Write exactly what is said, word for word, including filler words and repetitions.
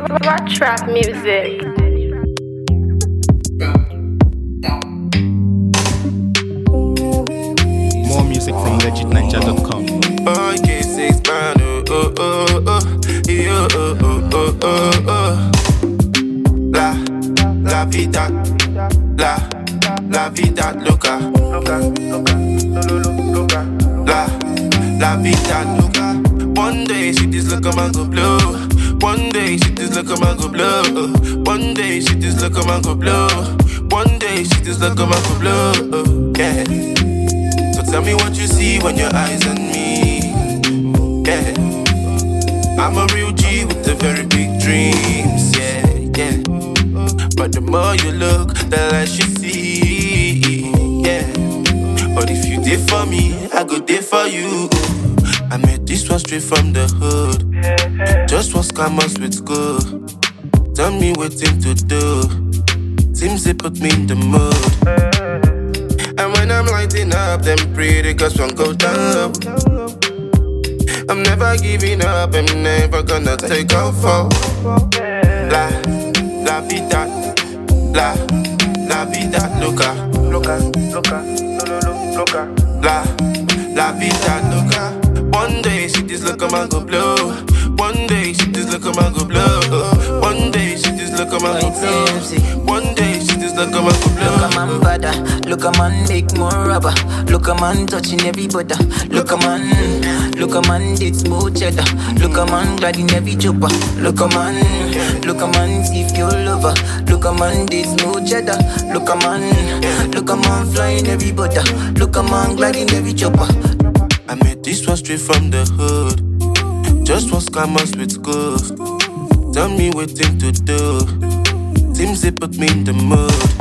What trap music? More music from legit ninja dot com. Oh, K six man, oh, oh, oh, oh, yeah, oh, oh, oh, oh, oh. La, la vida, la, la vida loca, loca, loca, loca, la, la vida loca. One day she just look at my go blow. One day she just look at my go blow. One day she just look at my go blow. One day she just look at my go blow. Yeah. So tell me what you see when your eyes on me. Yeah. I'm a real G with the very big dreams. Yeah, yeah. But the more you look, the less you see. Yeah. But if you did for me, I go there for you. I made this one straight from the hood. Just one scammers with school. Tell me what thing to do. Seems they put me in the mood. And when I'm lighting up, them pretty girls won't go down. I'm never giving up, I'm never gonna take off for. La, la vida, la, la vida loca, loca, loca, loca, la, la vida loca. One day she just look at my go blow. One day she just look at my go blow. One day she just look at my go blow. One day she just look at my go blow. Look a man bada, look a man make more rubber. Look a man touching every butter. Look a man, look a man did smooth cheddar. Look a man glad in every chopper. Look a man, look a man if you lover. Look a man did smooth cheddar. Look a man, look a man flying every butter. Look a man glad in every chopper. I made this one straight from the hood. Just one scammers with schools. Tell me what thing to do. Seems they put me in the mood.